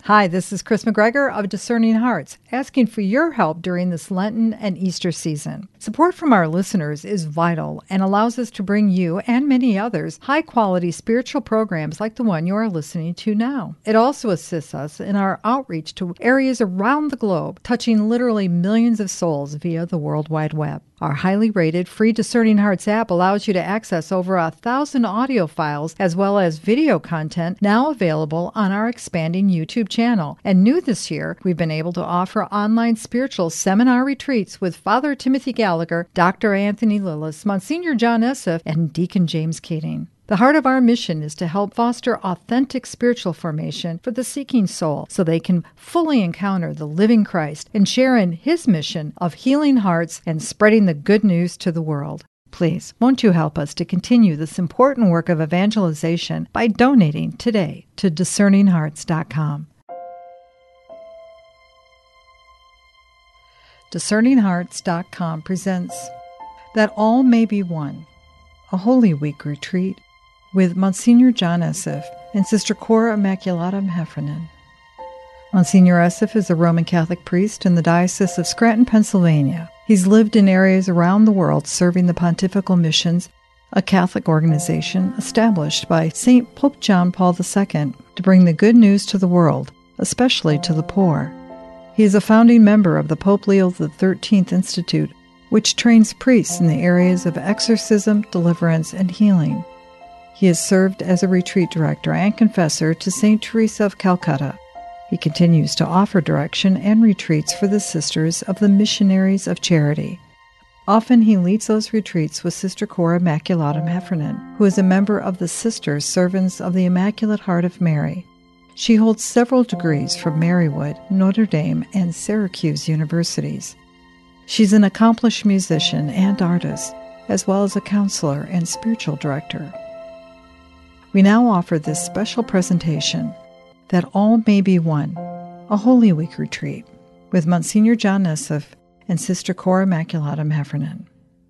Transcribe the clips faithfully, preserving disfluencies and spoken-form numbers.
Hi, this is Chris McGregor of Discerning Hearts, asking for your help during this Lenten and Easter season. Support from our listeners is vital and allows us to bring you and many others high-quality spiritual programs like the one you are listening to now. It also assists us in our outreach to areas around the globe, touching literally millions of souls via the World Wide Web. Our highly rated free Discerning Hearts app allows you to access over a thousand audio files as well as video content now available on our expanding YouTube channel. And new this year, we've been able to offer online spiritual seminar retreats with Father Timothy Gallagher, Doctor Anthony Lillis, Monsignor John Esseff, and Deacon James Keating. The heart of our mission is to help foster authentic spiritual formation for the seeking soul so they can fully encounter the living Christ and share in His mission of healing hearts and spreading the good news to the world. Please, won't you help us to continue this important work of evangelization by donating today to discerning hearts dot com. discerning hearts dot com presents That All May Be One, a Holy Week retreat with Monsignor John Esseff and Sister Cora Immaculata Heffernan. Monsignor Esseff is a Roman Catholic priest in the Diocese of Scranton, Pennsylvania. He's lived in areas around the world serving the Pontifical Missions, a Catholic organization established by Saint Pope John Paul the Second to bring the good news to the world, especially to the poor. He is a founding member of the Pope Leo the Thirteenth Institute, which trains priests in the areas of exorcism, deliverance, and healing. He has served as a retreat director and confessor to Saint Teresa of Calcutta. He continues to offer direction and retreats for the Sisters of the Missionaries of Charity. Often he leads those retreats with Sister Cora Immaculata Heffernan, who is a member of the Sisters Servants of the Immaculate Heart of Mary. She holds several degrees from Marywood, Notre Dame, and Syracuse universities. She's an accomplished musician and artist, as well as a counselor and spiritual director. We now offer this special presentation, That All May Be One, a Holy Week retreat, with Monsignor John Esseff and Sister Cora Immaculata Heffernan.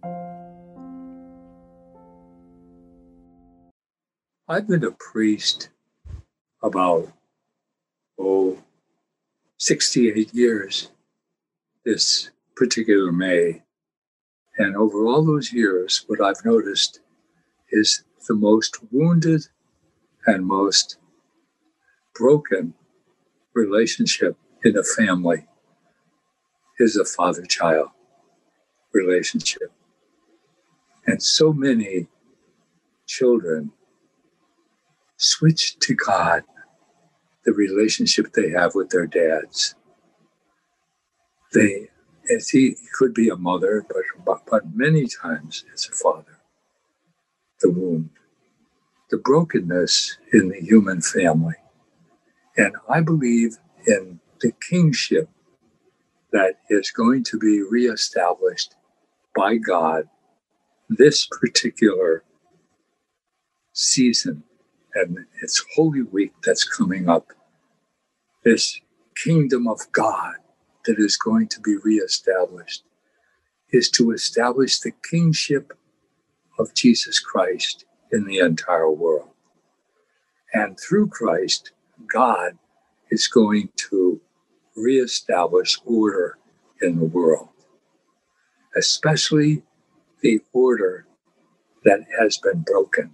I've been a priest about, oh, sixty-eight years this particular May. And over all those years, what I've noticed is the most wounded and most broken relationship in a family is a father-child relationship. And so many children switch to God the relationship they have with their dads. They, it's, he could be a mother, but, but many times it's a father. The wound, the brokenness in the human family. And I believe in the kingship that is going to be reestablished by God this particular season. And it's Holy Week that's coming up. This kingdom of God that is going to be reestablished is to establish the kingship of Jesus Christ in the entire world. And through Christ, God is going to reestablish order in the world, especially the order that has been broken.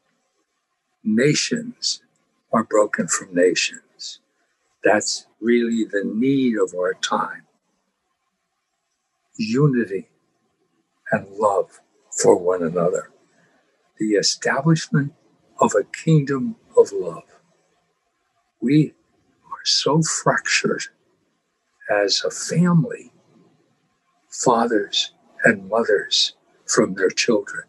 Nations are broken from nations. That's really the need of our time. Unity and love for one another. The establishment of a kingdom of love. We are so fractured as a family, fathers and mothers from their children,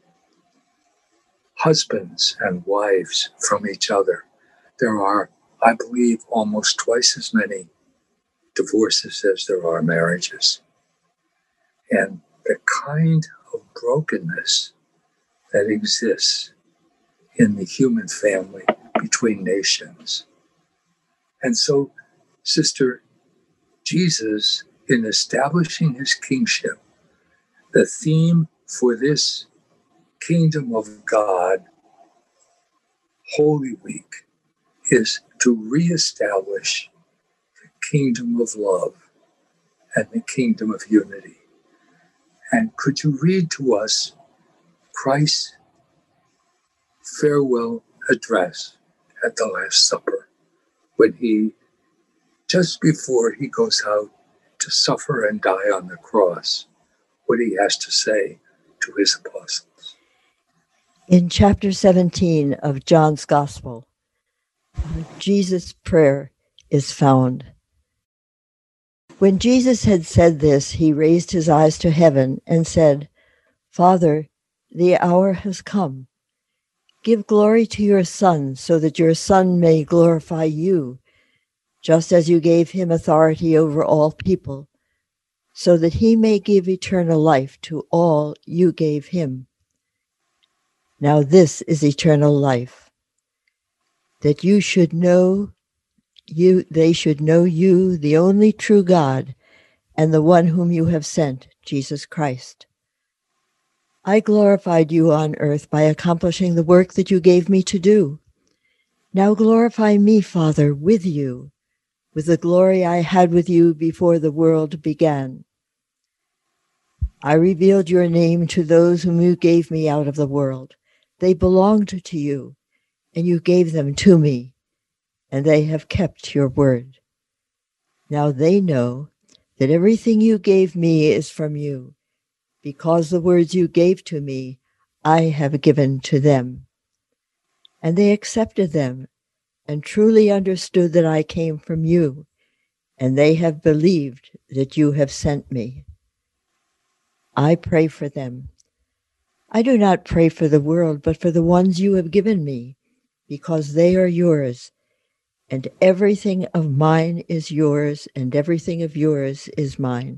husbands and wives from each other. There are, I believe, almost twice as many divorces as there are marriages. And the kind of brokenness that exists in the human family between nations. And so, Sister, Jesus, in establishing his kingship, the theme for this Kingdom of God Holy Week is to reestablish the kingdom of love and the kingdom of unity. And could you read to us Christ's farewell address at the Last Supper, when he, just before he goes out to suffer and die on the cross, what he has to say to his apostles? In chapter seventeen of John's Gospel, Jesus' prayer is found. When Jesus had said this, he raised his eyes to heaven and said, "Father, the hour has come. Give glory to your Son, so that your Son may glorify you, just as you gave him authority over all people, so that he may give eternal life to all you gave him. Now this is eternal life, that you should know you, they should know you, the only true God, and the one whom you have sent, Jesus Christ. I glorified you on earth by accomplishing the work that you gave me to do. Now glorify me, Father, with you, with the glory I had with you before the world began. I revealed your name to those whom you gave me out of the world. They belonged to you, and you gave them to me, and they have kept your word. Now they know that everything you gave me is from you, because the words you gave to me I have given to them. And they accepted them and truly understood that I came from you, and they have believed that you have sent me. I pray for them. I do not pray for the world, but for the ones you have given me, because they are yours, and everything of mine is yours, and everything of yours is mine.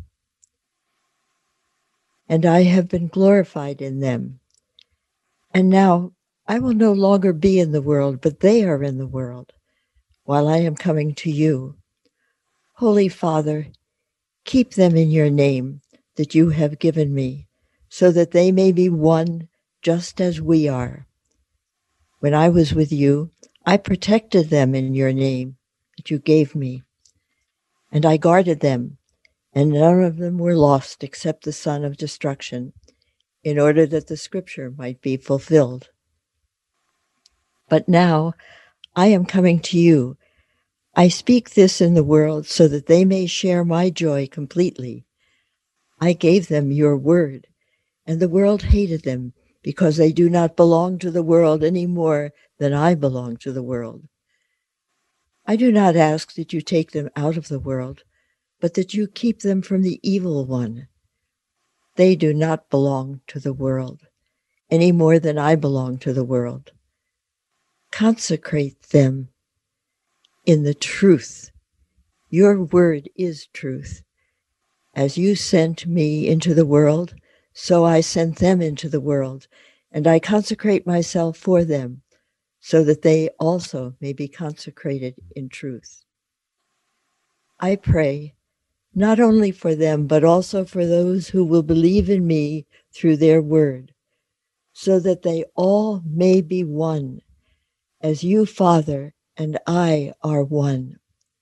And I have been glorified in them. And now I will no longer be in the world, but they are in the world, while I am coming to you. Holy Father, keep them in your name that you have given me, so that they may be one just as we are. When I was with you, I protected them in your name that you gave me, and I guarded them, and none of them were lost except the son of destruction, in order that the scripture might be fulfilled. But now I am coming to you. I speak this in the world so that they may share my joy completely. I gave them your word, and the world hated them because they do not belong to the world any more than I belong to the world. I do not ask that you take them out of the world, but that you keep them from the evil one. They do not belong to the world, any more than I belong to the world. Consecrate them in the truth. Your word is truth. As you sent me into the world, so I sent them into the world, and I consecrate myself for them, so that they also may be consecrated in truth. I pray not only for them, but also for those who will believe in me through their word, so that they all may be one, as you, Father, and I are one.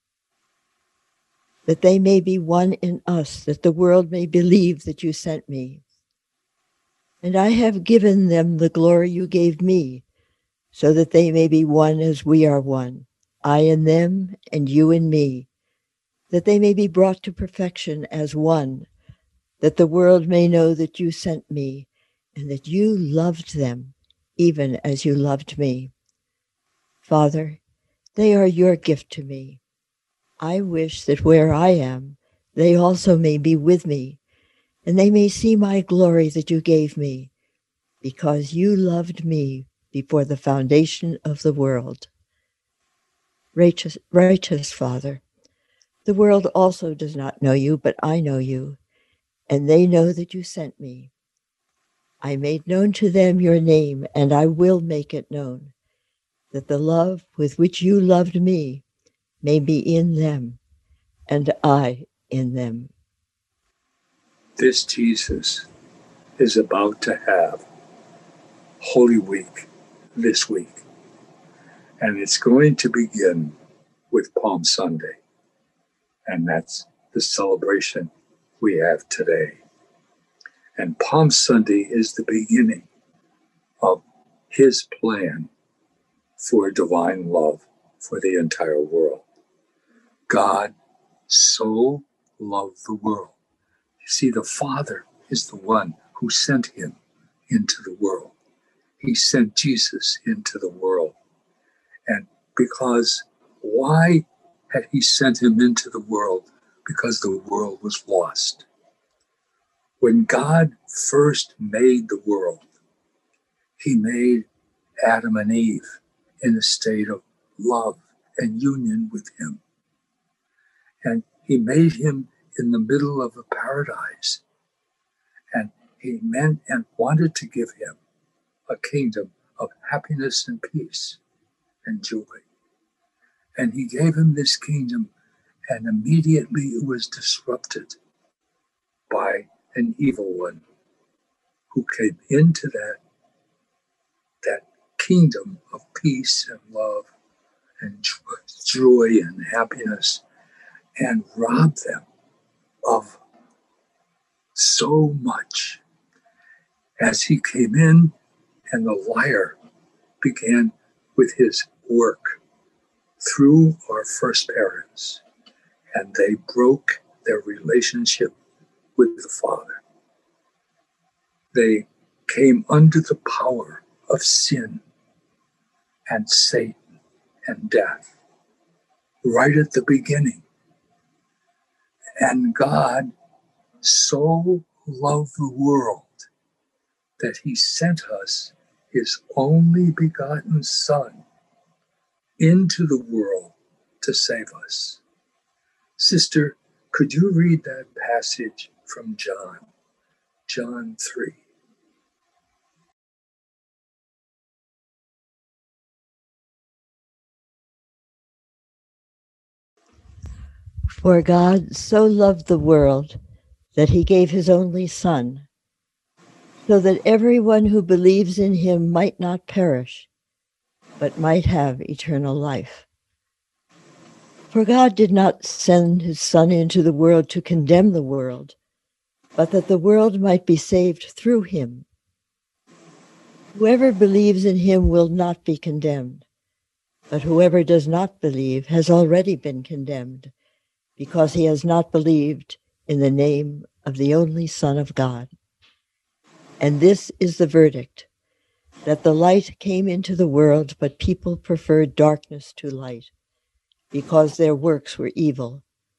That they may be one in us, that the world may believe that you sent me. And I have given them the glory you gave me, so that they may be one as we are one, I in them and you in me, that they may be brought to perfection as one, that the world may know that you sent me, and that you loved them, even as you loved me. Father, they are your gift to me. I wish that where I am, they also may be with me, and they may see my glory that you gave me, because you loved me before the foundation of the world. Righteous, righteous Father, the world also does not know you, but I know you, and they know that you sent me. I made known to them your name, and I will make it known, that the love with which you loved me may be in them, and I in them. This Jesus is about to have Holy Week this week. And it's going to begin with Palm Sunday. And that's the celebration we have today. And Palm Sunday is the beginning of his plan for divine love for the entire world. God so loved the world. You see, the Father is the one who sent him into the world. He sent Jesus into the world. And because, why had he sent him into the world? Because the world was lost. When God first made the world, he made Adam and Eve in a state of love and union with him. And he made him in the middle of a paradise. And he meant and wanted to give him a kingdom of happiness and peace and joy. And he gave him this kingdom, and immediately it was disrupted by an evil one who came into that, that kingdom of peace and love and joy and happiness, and robbed them of so much. As he came in, and the liar began with his work through our first parents, and they broke their relationship with the Father. They came under the power of sin and Satan and death right at the beginning. And God so loved the world that he sent us his only begotten Son into the world to save us. Sister, could you read that passage from John, John three? For God so loved the world that he gave his only Son, so that everyone who believes in him might not perish, but might have eternal life. For God did not send his Son into the world to condemn the world, but that the world might be saved through him. Whoever believes in him will not be condemned, but whoever does not believe has already been condemned, because he has not believed in the name of the only Son of God. And this is the verdict, that the light came into the world, but people preferred darkness to light, because their works were evil.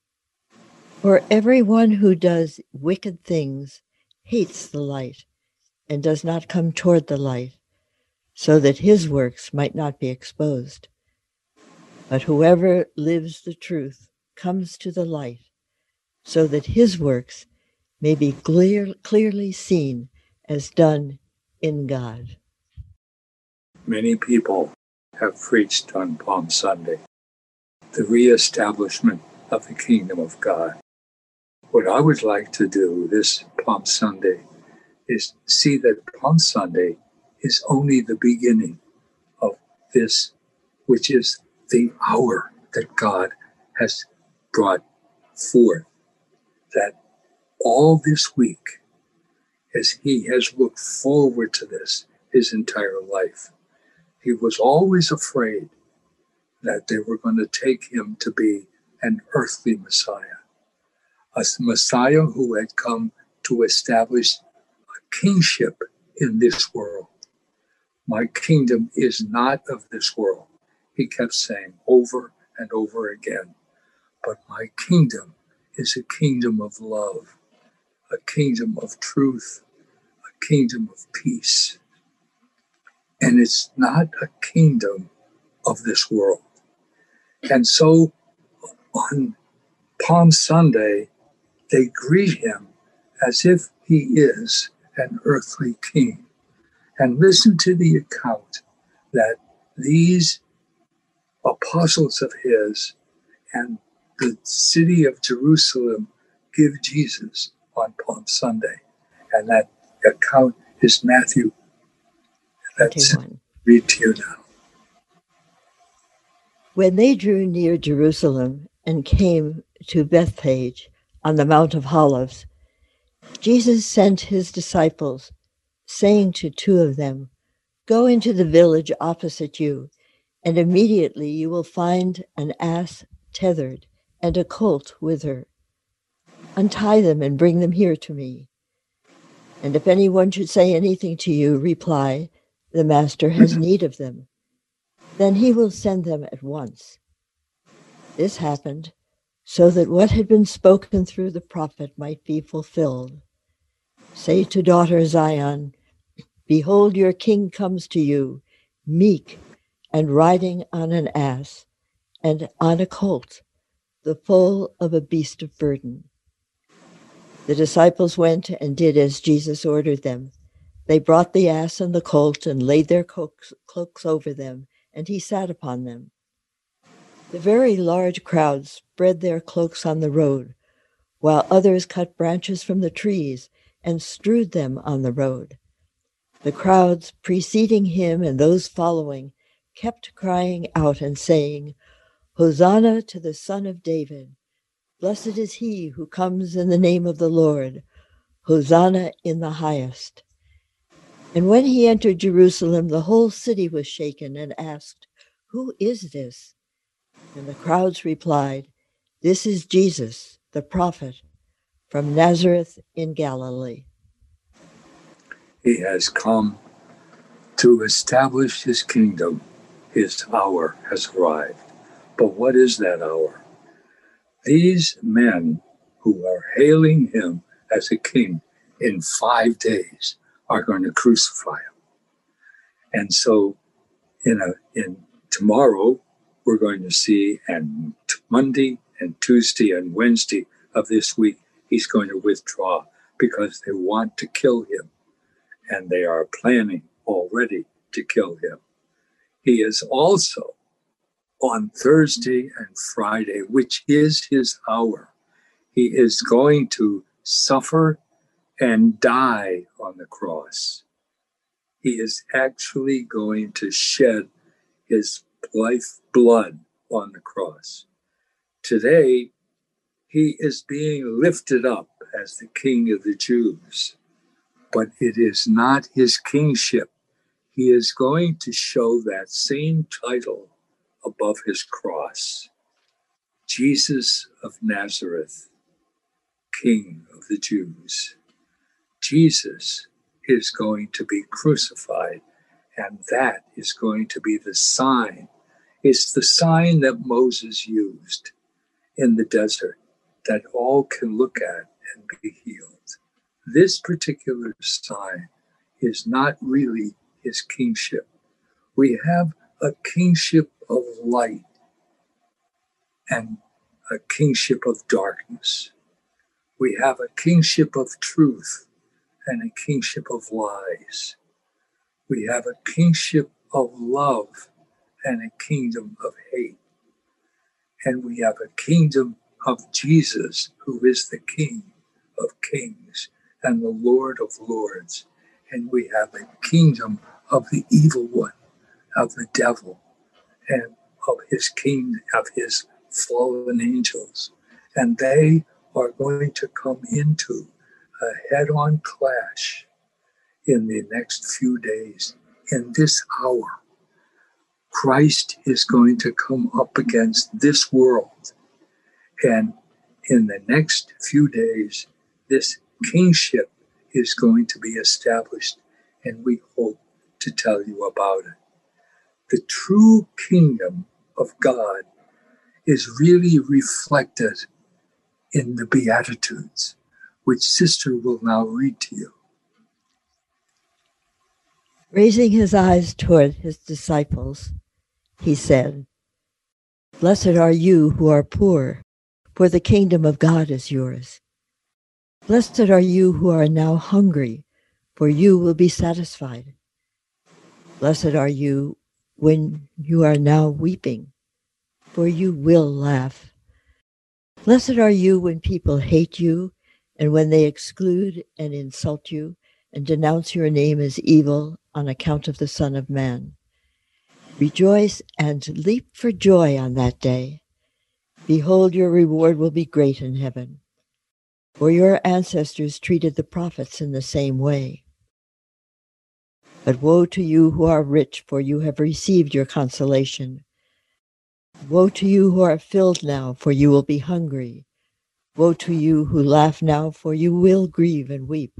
For everyone who does wicked things hates the light, and does not come toward the light, so that his works might not be exposed. But whoever lives the truth comes to the light, so that his works may be clear, clearly seen as done in God. Many people have preached on Palm Sunday the reestablishment of the kingdom of God. What I would like to do this Palm Sunday is see that Palm Sunday is only the beginning of this, which is the hour that God has brought forth. That all this week, as he has looked forward to this his entire life, he was always afraid that they were going to take him to be an earthly Messiah, a Messiah who had come to establish a kingship in this world. My kingdom is not of this world, he kept saying over and over again. But my kingdom is a kingdom of love, a kingdom of truth, a kingdom of peace. And it's not a kingdom of this world. And so on Palm Sunday, they greet him as if he is an earthly king. And listen to the account that these apostles of his and the city of Jerusalem give Jesus on Palm Sunday. And that account is Matthew. Let's read to you now. When they drew near Jerusalem and came to Bethphage on the Mount of Olives, Jesus sent his disciples, saying to two of them, "Go into the village opposite you, and immediately you will find an ass tethered and a colt with her. Untie them and bring them here to me. And if anyone should say anything to you, reply, 'The master has need of them.' Then he will send them at once." This happened so that what had been spoken through the prophet might be fulfilled. "Say to daughter Zion, behold, your king comes to you, meek and riding on an ass and on a colt, the foal of a beast of burden." The disciples went and did as Jesus ordered them. They brought the ass and the colt and laid their cloaks, cloaks over them, and he sat upon them. The very large crowd spread their cloaks on the road, while others cut branches from the trees and strewed them on the road. The crowds preceding him and those following kept crying out and saying, "Hosanna to the Son of David! Blessed is he who comes in the name of the Lord! Hosanna in the highest!" And when he entered Jerusalem, the whole city was shaken and asked, "Who is this?" And the crowds replied, "This is Jesus, the prophet, from Nazareth in Galilee." He has come to establish his kingdom. His hour has arrived. But what is that hour? These men who are hailing him as a king in five days are going to crucify him. And so in a in tomorrow, we're going to see, and Monday and Tuesday and Wednesday of this week, he's going to withdraw because they want to kill him. And they are planning already to kill him. He is also on Thursday and Friday, which is his hour. He is going to suffer and die on the cross. He is actually going to shed his life blood on the cross. Today, he is being lifted up as the King of the Jews, but it is not his kingship. He is going to show that same title above his cross. Jesus of Nazareth, King of the Jews. Jesus is going to be crucified, and that is going to be the sign. It's the sign that Moses used in the desert that all can look at and be healed. This particular sign is not really his kingship. We have a kingship of light and a kingship of darkness. We have a kingship of truth and a kingship of lies. We have a kingship of love and a kingdom of hate. And we have a kingdom of Jesus, who is the King of kings and the Lord of lords. And we have a kingdom of the evil one, of the devil, and of his king, of his fallen angels. And they are going to come into a head-on clash in the next few days. In this hour, Christ is going to come up against this world. And in the next few days, this kingship is going to be established, and we hope to tell you about it. The true kingdom of God is really reflected in the Beatitudes, which Sister will now read to you. Raising his eyes toward his disciples, he said, "Blessed are you who are poor, for the kingdom of God is yours. Blessed are you who are now hungry, for you will be satisfied. Blessed are you when you are now weeping, for you will laugh. Blessed are you when people hate you, and when they exclude and insult you, and denounce your name as evil on account of the Son of Man. Rejoice and leap for joy on that day. Behold, your reward will be great in heaven, for your ancestors treated the prophets in the same way. But woe to you who are rich, for you have received your consolation. Woe to you who are filled now, for you will be hungry. Woe to you who laugh now, for you will grieve and weep.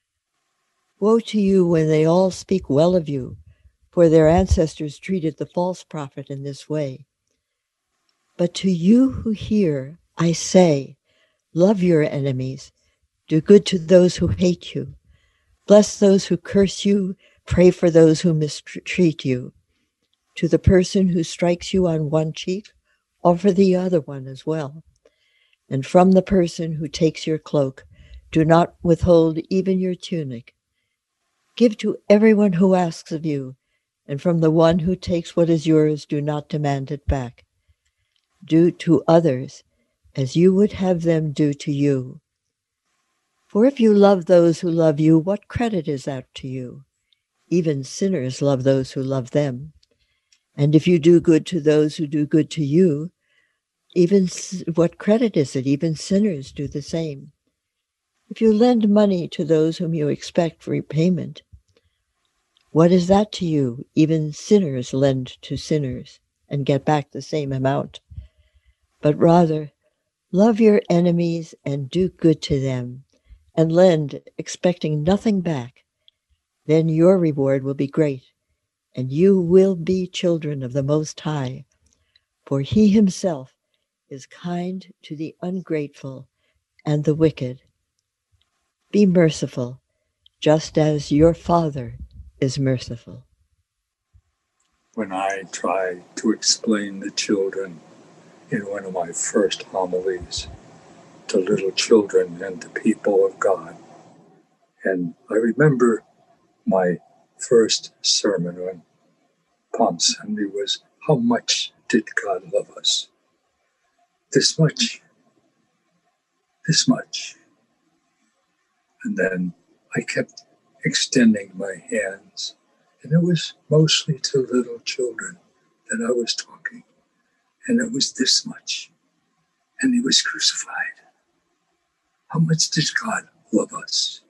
Woe to you when they all speak well of you, for their ancestors treated the false prophet in this way. But to you who hear, I say, love your enemies, do good to those who hate you, bless those who curse you, pray for those who mistreat you. To the person who strikes you on one cheek, offer the other one as well. And from the person who takes your cloak, do not withhold even your tunic. Give to everyone who asks of you, and from the one who takes what is yours, do not demand it back. Do to others as you would have them do to you. For if you love those who love you, what credit is that to you? Even sinners love those who love them. And if you do good to those who do good to you, even what credit is it? Even sinners do the same. If you lend money to those whom you expect repayment, what is that to you? Even sinners lend to sinners and get back the same amount. But rather, love your enemies and do good to them, and lend, expecting nothing back. Then your reward will be great, and you will be children of the Most High, for he himself is kind to the ungrateful and the wicked. Be merciful, just as your Father is merciful. When I try to explain the children in one of my first homilies to little children and to people of God, and I remember my first sermon on Palm Sunday was, how much did God love us? This much. This much. And then I kept extending my hands, and it was mostly to little children that I was talking. And it was this much. And he was crucified. How much did God love us?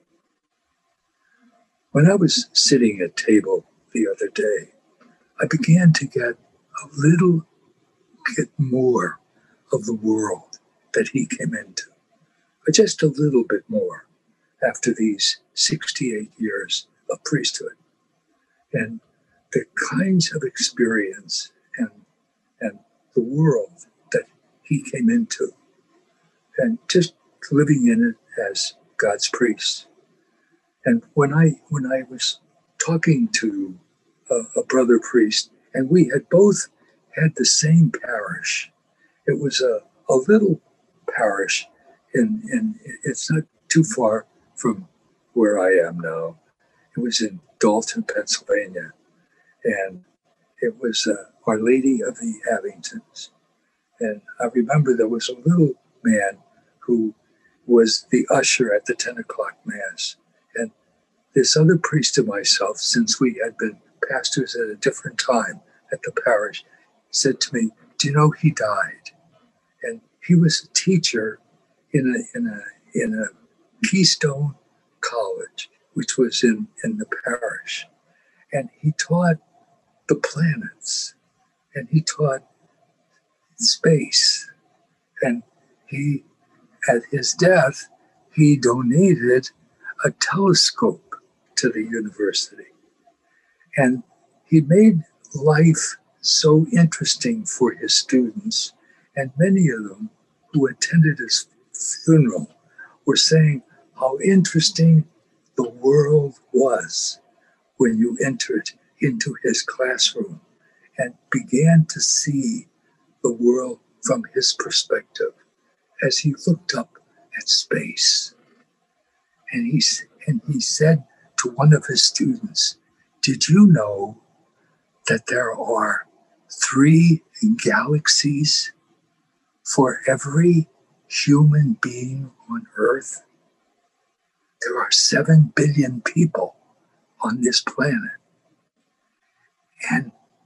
When I was sitting at table the other day, I began to get a little bit more of the world that he came into. Just a little bit more after these sixty-eight years of priesthood. And the kinds of experience and, and the world that he came into, and just living in it as God's priest. And when I when I was talking to a, a brother priest, and we had both had the same parish, it was a, a little parish, in, in it's not too far from where I am now. It was in Dalton, Pennsylvania, and it was uh, Our Lady of the Abingtons. And I remember there was a little man who was the usher at the ten o'clock Mass. And this other priest and myself, since we had been pastors at a different time at the parish, said to me, do you know he died? And he was a teacher in a, in a, in a Keystone College, which was in, in the parish. And he taught the planets, and he taught space. And he, at his death, he donated a telescope to the university. And he made life so interesting for his students. And many of them who attended his funeral were saying how interesting the world was when you entered into his classroom and began to see the world from his perspective as he looked up at space. And he, and he said to one of his students, did you know that there are three galaxies for every human being on Earth? There are seven billion people on this planet. And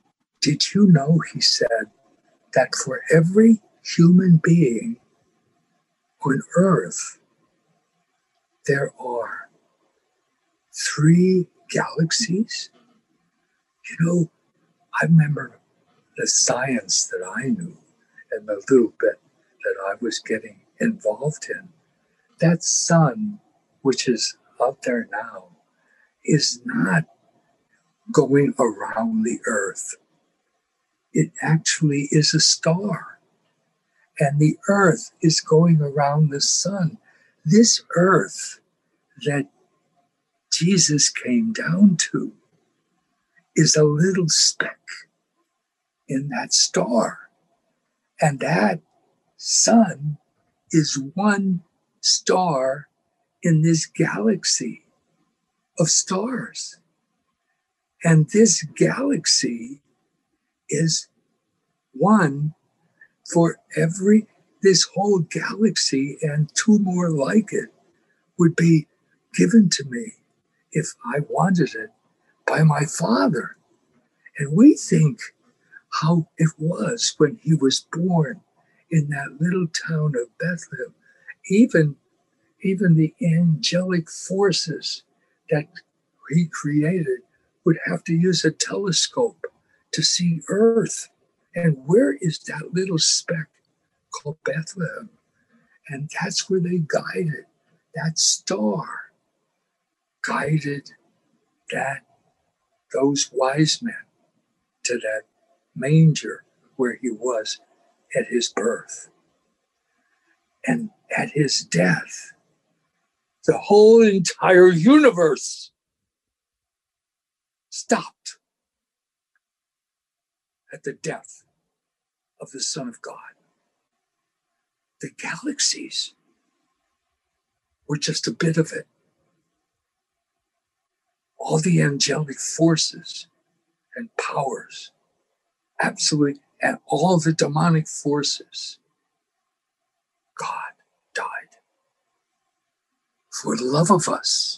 Did you know, he said, that for every human being on earth, there are three galaxies? You know, I remember the science that I knew and the little bit that I was getting involved in. That sun, which is out there now, is not going around the earth. It actually is a star. And the earth is going around the sun. This earth that Jesus came down to is a little speck in that star. And that sun is one star in this galaxy of stars. And this galaxy is one for every, this whole galaxy and two more like it would be given to me if I wanted it by my Father. And we think how it was when he was born in that little town of Bethlehem. Even, even the angelic forces that he created would have to use a telescope to see Earth. And where is that little speck called Bethlehem? And that's where they guided. That star guided that those wise men to that manger where he was at his birth. And at his death, the whole entire universe stopped at the death of the Son of God. The galaxies were just a bit of it. All the angelic forces and powers, absolutely, and all the demonic forces, God died for the love of us.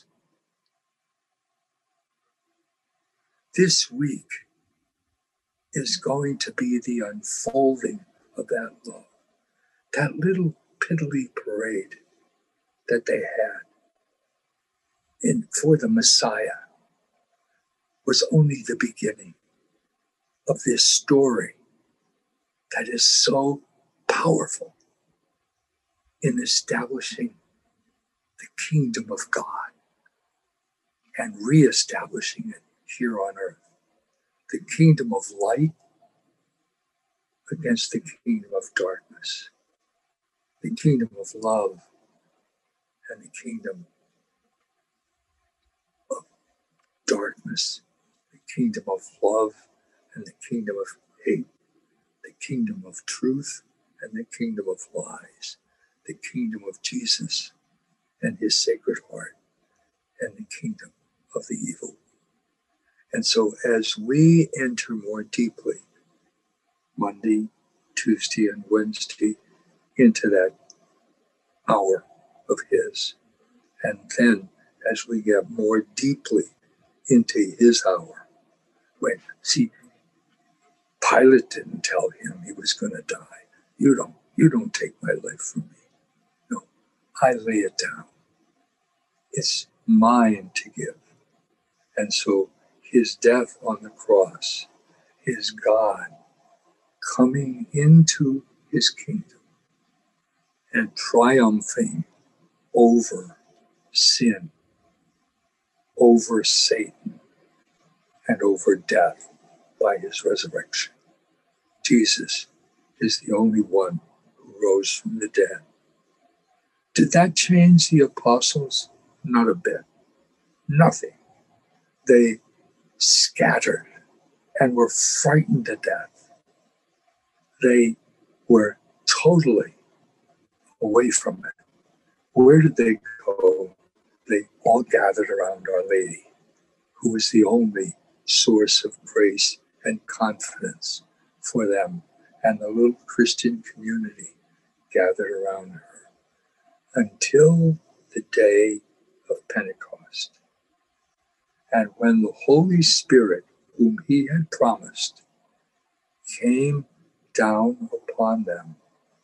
This week is going to be the unfolding of that love. That little piddly parade that they had in, for the Messiah was only the beginning of this story that is so powerful in establishing the kingdom of God and reestablishing it here on earth. The kingdom of light against the kingdom of darkness. The kingdom of love and the kingdom of darkness. The kingdom of love and the kingdom of hate. The kingdom of truth and the kingdom of lies. The kingdom of Jesus and his sacred heart and the kingdom of the evil. And so as we enter more deeply Monday, Tuesday, and Wednesday into that hour of his, and then as we get more deeply into his hour, when, see, Pilate didn't tell him he was going to die. You don't, you don't take my life from me. No, I lay it down. It's mine to give. And so his death on the cross is God coming into his kingdom and triumphing over sin, over Satan, and over death by his resurrection. Jesus is the only one who rose from the dead. Did that change the apostles? Not a bit. Nothing. They scattered and were frightened to death. They were totally away from it. Where did they go? They all gathered around Our Lady, who was the only source of grace and confidence for them, and the little Christian community gathered around her until the day of Pentecost. And when the Holy Spirit, whom he had promised, came down upon them,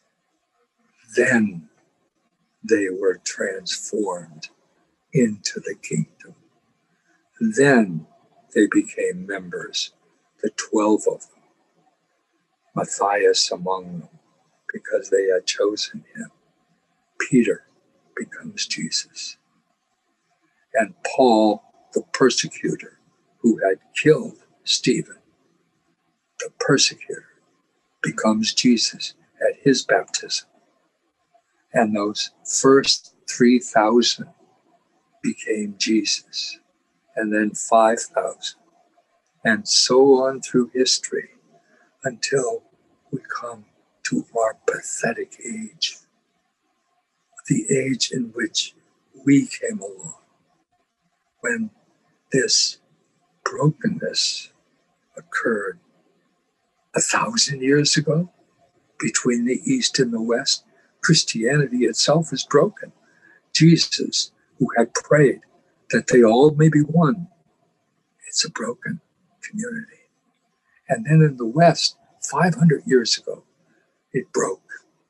then they were transformed into the kingdom. Then they became members, the twelve of them, Matthias among them, because they had chosen him. Peter becomes Jesus. And Paul, the persecutor who had killed Stephen, the persecutor, becomes Jesus at his baptism. And those first three thousand became Jesus, and then five thousand, and so on through history until we come to our pathetic age, the age in which we came along, when this brokenness occurred a thousand years ago between the East and the West. Christianity itself is broken. Jesus, who had prayed that they all may be one, it's a broken community. And then in the West, five hundred years ago, it broke.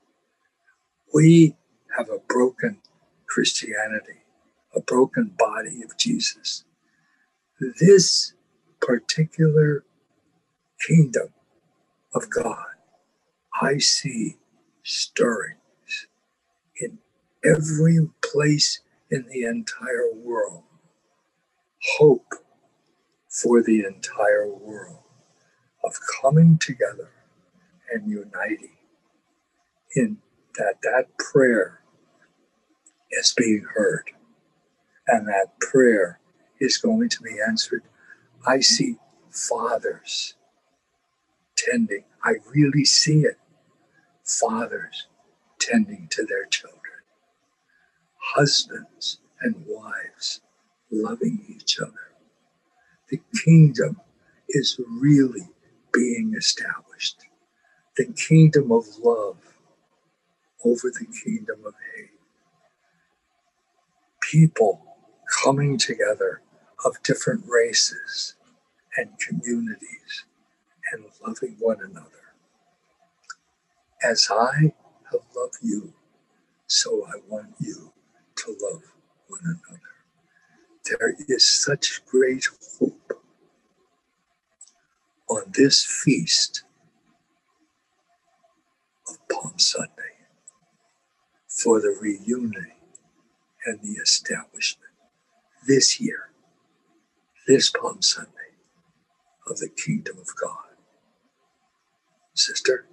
We have a broken Christianity, a broken body of Jesus. This particular kingdom of God, I see stirrings in every place in the entire world. Hope for the entire world of coming together and uniting in that that prayer is being heard, and that prayer is going to be answered. I see fathers tending, I really see it, fathers tending to their children, husbands and wives loving each other. The kingdom is really being established. The kingdom of love over the kingdom of hate. People coming together of different races and communities and loving one another. As I have loved you, so I want you to love one another. There is such great hope on this feast of Palm Sunday for the reunion and the establishment this year, this Palm Sunday, of the kingdom of God. Sister?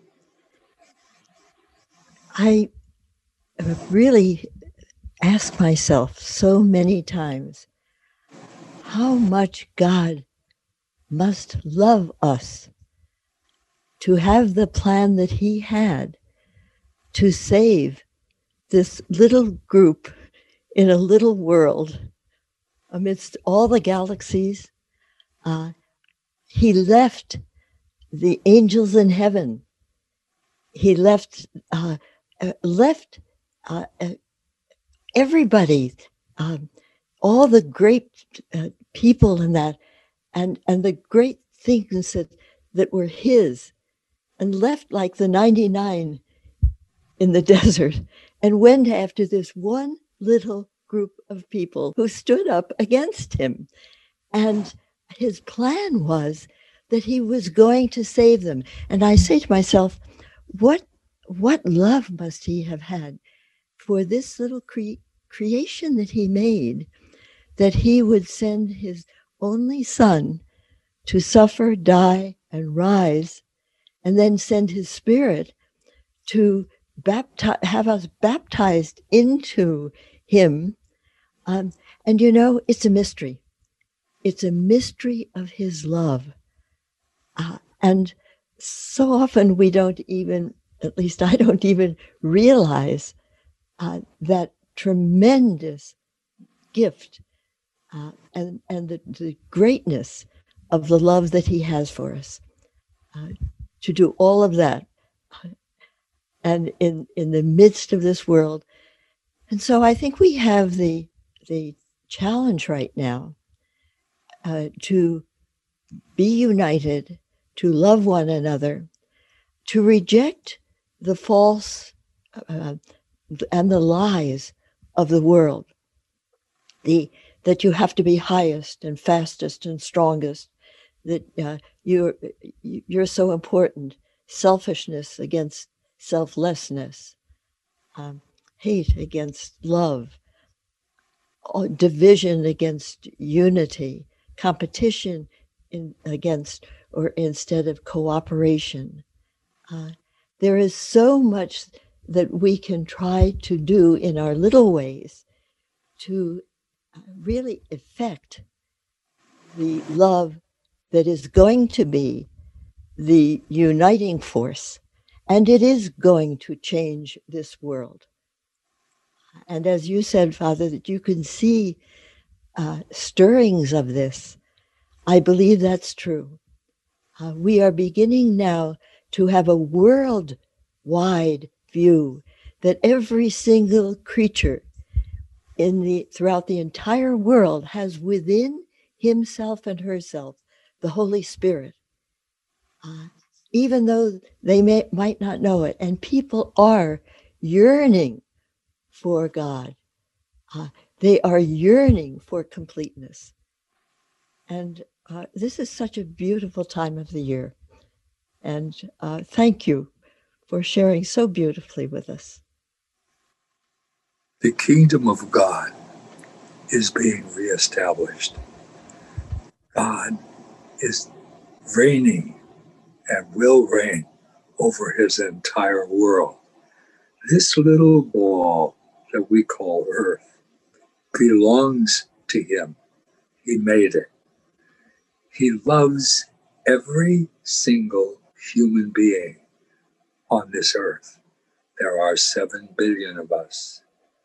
I have really asked myself so many times how much God must love us to have the plan that he had to save this little group in a little world amidst all the galaxies. Uh, he left the angels in heaven. He left uh, uh, left uh, uh, everybody, um, all the great uh, people in that, and and the great things that that were his, and left like the ninety-nine in the desert, and went after this one little group of people who stood up against him. And his plan was that he was going to save them. And I say to myself, what what love must he have had for this little cre- creation that he made, that he would send his only son to suffer, die, and rise, and then send his spirit to baptize, have us baptized into him. Um, and you know, it's a mystery. It's a mystery of his love. Uh, and so often we don't even, at least I don't even realize uh, that tremendous gift uh, and, and the, the greatness of the love that he has for us. Uh, to do all of that and in, in the midst of this world. And so I think we have the, the challenge right now uh, to be united, to love one another, to reject the false uh, and the lies of the world, the that you have to be highest and fastest and strongest, that uh, you're you're so important, selfishness against selflessness, um, hate against love, division against unity, competition in, against or instead of cooperation. Uh, there is so much that we can try to do in our little ways to really effect the love that is going to be the uniting force, and it is going to change this world. And as you said, Father, that you can see uh, stirrings of this, I believe that's true. Uh, we are beginning now to have a worldwide view that every single creature in the throughout the entire world has within himself and herself the Holy Spirit, uh, even though they may, might not know it. And people are yearning for God. Uh, they are yearning for completeness. And uh, this is such a beautiful time of the year. And uh, thank you for sharing so beautifully with us. The kingdom of God is being reestablished. God is reigning and will reign over his entire world. This little ball that we call Earth belongs to him. He made it. He loves every single human being on this earth. There are seven billion of us.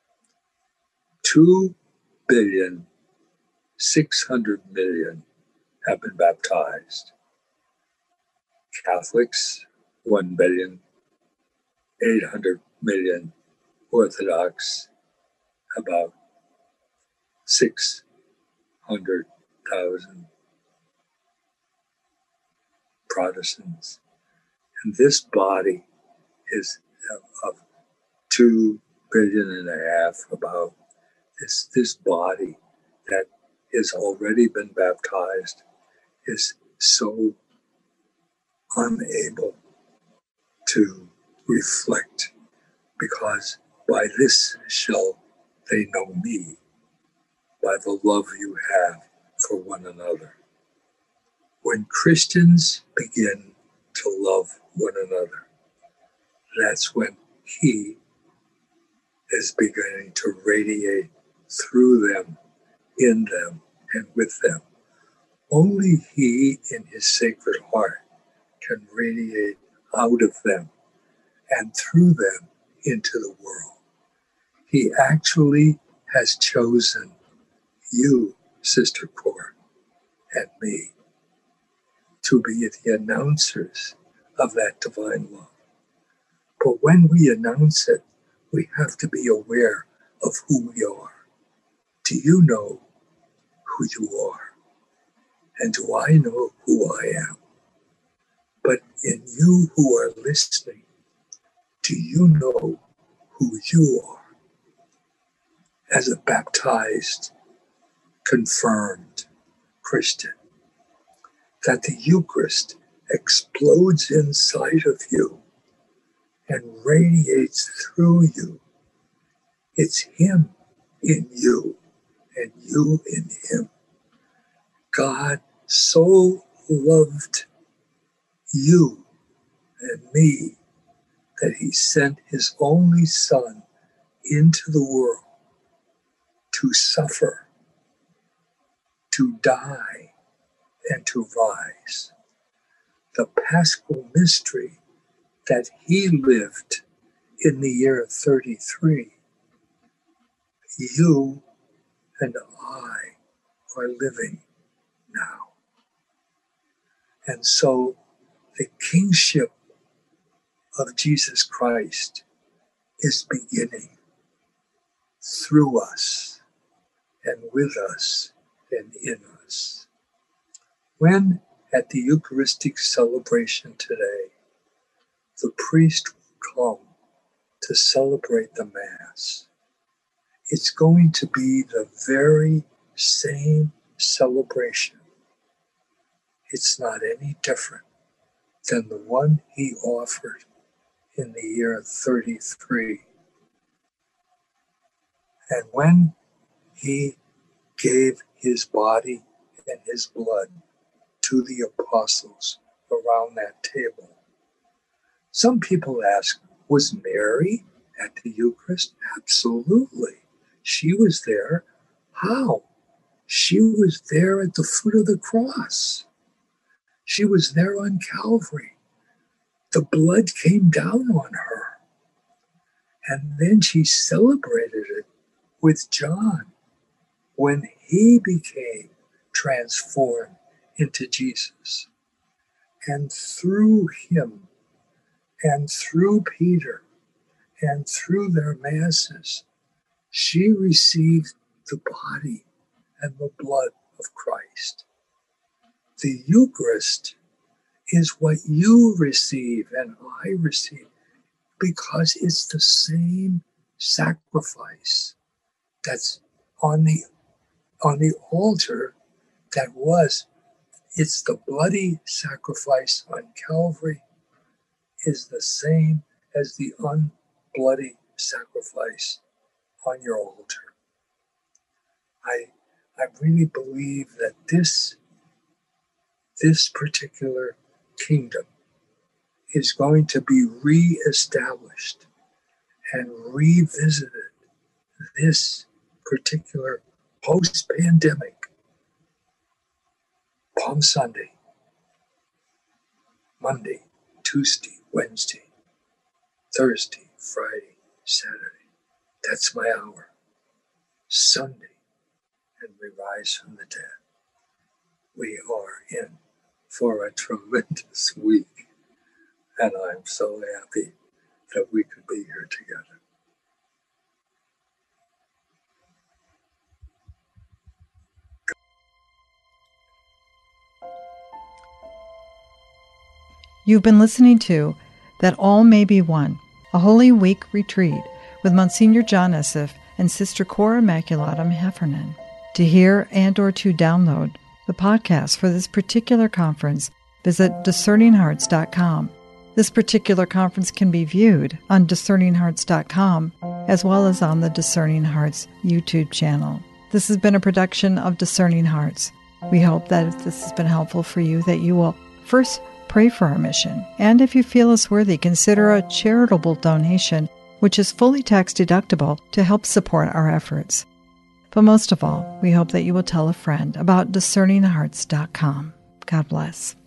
Two billion, six hundred million have been baptized. Catholics, one billion, eight hundred million. Orthodox, about six hundred thousand. Protestants. And this body is of two billion and a half, about this, this body that has already been baptized is so unable to reflect, because by this shall they know me, by the love you have for one another. When Christians begin to love one another, that's when he is beginning to radiate through them, in them, and with them. Only he in his sacred heart can radiate out of them and through them into the world. He actually has chosen you, Sister Cora, and me to be the announcers of that divine love. But when we announce it, we have to be aware of who we are. Do you know who you are? And do I know who I am? But in you who are listening, do you know who you are? As a baptized, confirmed Christian, that the Eucharist explodes inside of you and radiates through you. It's him in you and you in him. God so loved you and me that he sent his only Son into the world to suffer, to die, and to rise. The Paschal mystery that he lived in the year thirty-three, you and I are living now. And so the kingship of Jesus Christ is beginning through us and with us and in us. When at the Eucharistic celebration today, the priest will come to celebrate the Mass. It's going to be the very same celebration. It's not any different than the one he offered in the year thirty-three. And when he gave his body and his blood to the apostles around that table, some people ask, was Mary at the Eucharist? Absolutely. She was there. How? She was there at the foot of the cross. She was there on Calvary. The blood came down on her. And then she celebrated it with John when he became transformed into Jesus. And through him, and through Peter, and through their masses, she received the body and the blood of Christ. The Eucharist is what you receive and I receive because it's the same sacrifice that's on the on the altar that was. It's the bloody sacrifice on Calvary is the same as the unbloody sacrifice on your altar. I I really believe that this this particular kingdom is going to be reestablished and revisited this particular post-pandemic Palm Sunday, Monday, Tuesday, Wednesday, Thursday, Friday, Saturday. That's my hour. Sunday, and we rise from the dead. We are in for a tremendous week, and I'm so happy that we could be here together. You've been listening to That All May Be One, a Holy Week retreat with Monsignor John Esseff and Sister Cora Immaculatum Heffernan. To hear and or to download the podcast for this particular conference, visit discerning hearts dot com. This particular conference can be viewed on discerning hearts dot com as well as on the Discerning Hearts YouTube channel. This has been a production of Discerning Hearts. We hope that if this has been helpful for you, that you will first pray for our mission, and if you feel us worthy, consider a charitable donation, which is fully tax deductible, to help support our efforts. But most of all, we hope that you will tell a friend about discerning hearts dot com. God bless.